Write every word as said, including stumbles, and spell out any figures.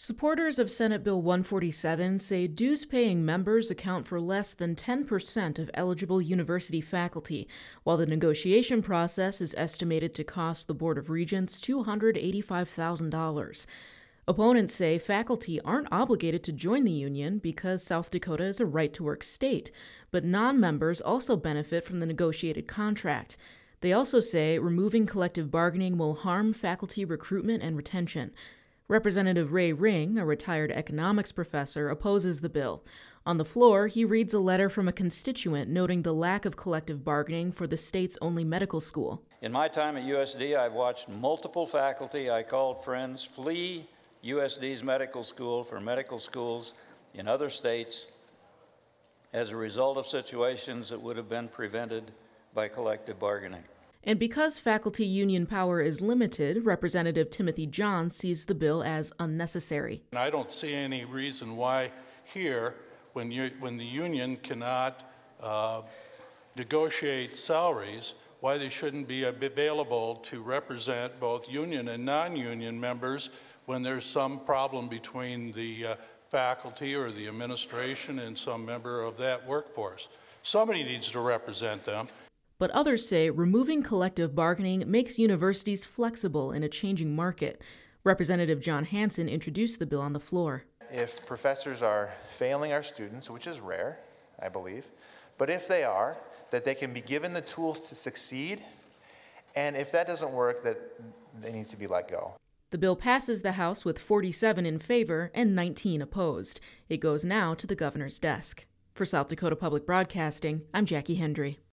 Supporters of Senate Bill one forty-seven say dues-paying members account for less than ten percent of eligible university faculty, while the negotiation process is estimated to cost the Board of Regents two hundred eighty-five thousand dollars. Opponents say faculty aren't obligated to join the union because South Dakota is a right-to-work state, but non-members also benefit from the negotiated contract. They also say removing collective bargaining will harm faculty recruitment and retention. Representative Ray Ring, a retired economics professor, opposes the bill. On the floor, he reads a letter from a constituent noting the lack of collective bargaining for the state's only medical school. In my time at U S D, I've watched multiple faculty I called friends flee U S D's medical school for medical schools in other states as a result of situations that would have been prevented by collective bargaining. And because faculty union power is limited, Representative Timothy John sees the bill as unnecessary. I don't see any reason why here, when, you, when the union cannot uh, negotiate salaries, why they shouldn't be available to represent both union and non-union members when there's some problem between the uh, faculty or the administration and some member of that workforce. Somebody needs to represent them. But others say removing collective bargaining makes universities flexible in a changing market. Representative John Hanson introduced the bill on the floor. If professors are failing our students, which is rare, I believe, but if they are, that they can be given the tools to succeed, and if that doesn't work, that they need to be let go. The bill passes the House with forty-seven in favor and nineteen opposed. It goes now to the governor's desk. For South Dakota Public Broadcasting, I'm Jackie Hendry.